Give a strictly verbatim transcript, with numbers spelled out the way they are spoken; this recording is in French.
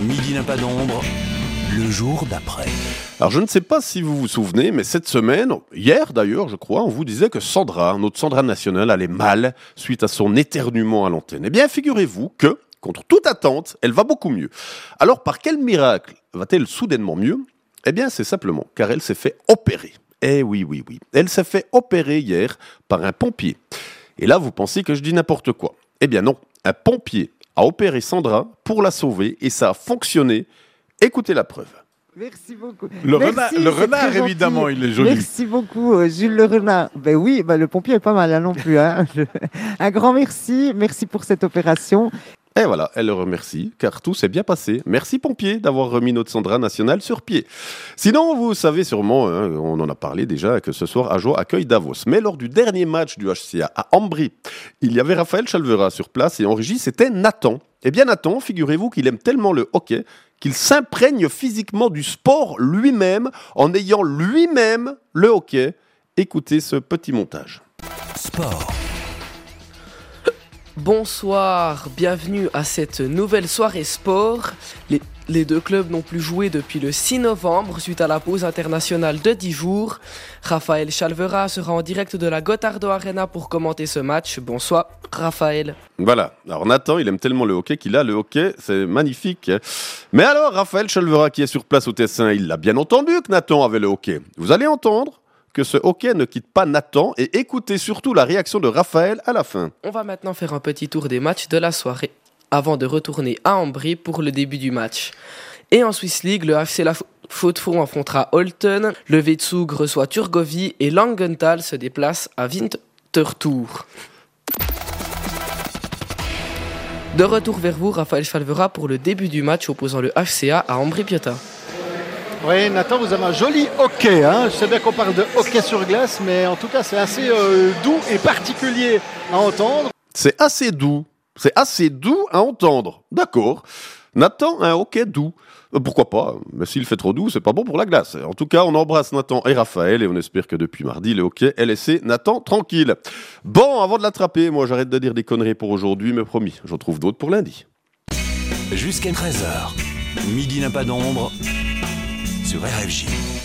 Midi n'a pas d'ombre, le jour d'après. Alors je ne sais pas si vous vous souvenez, mais cette semaine, hier d'ailleurs je crois, on vous disait que Sandra, notre Sandra nationale, allait mal suite à son éternuement à l'antenne. Eh bien figurez-vous que, contre toute attente, elle va beaucoup mieux. Alors par quel miracle va-t-elle soudainement mieux ? Eh bien c'est simplement car elle s'est fait opérer. Eh oui, oui, oui. Elle s'est fait opérer hier par un pompier. Et là vous pensez que je dis n'importe quoi. Eh bien non, un pompier a opéré Sandra pour la sauver et ça a fonctionné. Écoutez la preuve. Merci beaucoup. Le Merci, renard, le c'est renard très évidemment, gentil. il est joli. Merci beaucoup, euh, Jules le renard. Ben oui, ben le pompier est pas mal hein, non plus. Hein. Je- Un grand merci. Merci pour cette opération. Et voilà, elle le remercie, car tout s'est bien passé. Merci pompier d'avoir remis notre Sandra nationale sur pied. Sinon, vous savez sûrement, hein, on en a parlé déjà, que ce soir, Ajo accueille Davos. Mais lors du dernier match du H C A à Ambry, il y avait Raphaël Chalvera sur place et en régie, c'était Nathan. Eh bien Nathan, figurez-vous qu'il aime tellement le hockey qu'il s'imprègne physiquement du sport lui-même en ayant lui-même le hockey. Écoutez ce petit montage. Sport, Bonsoir, bienvenue à cette nouvelle soirée sport. Les, les deux clubs n'ont plus joué depuis le six novembre suite à la pause internationale de dix jours. Raphaël Chalvera sera en direct de la Gottardo Arena pour commenter ce match. Bonsoir Raphaël. Voilà, alors Nathan, il aime tellement le hockey qu'il a le hockey, c'est magnifique. Mais alors, Raphaël Chalvera qui est sur place au Tessin, il l'a bien entendu que Nathan avait le hockey. Vous allez entendre que ce hockey ne quitte pas Nathan et écoutez surtout la réaction de Raphaël à la fin. On va maintenant faire un petit tour des matchs de la soirée avant de retourner à Ambry pour le début du match. Et en Swiss League, le F C La Faux-de-Fond affrontera Holten, le Vetsug reçoit Turgovie et Langenthal se déplace à Winterthur. De retour vers vous, Raphaël Chalvera pour le début du match opposant le H C A à Ambry-Piotta. Oui, Nathan, vous avez un joli hockey. Hein. Je sais bien qu'on parle de hockey sur glace, mais en tout cas, c'est assez euh, doux et particulier à entendre. C'est assez doux, c'est assez doux à entendre. D'accord. Nathan a un hockey doux. Euh, Pourquoi pas ? Mais s'il fait trop doux, c'est pas bon pour la glace. En tout cas, on embrasse Nathan et Raphaël et on espère que depuis mardi, le hockey est laissé Nathan tranquille. Bon, avant de l'attraper, moi j'arrête de dire des conneries pour aujourd'hui, mais promis, j'en trouve d'autres pour lundi. jusqu'à treize heures. Midi n'a pas d'ombre sur R F J.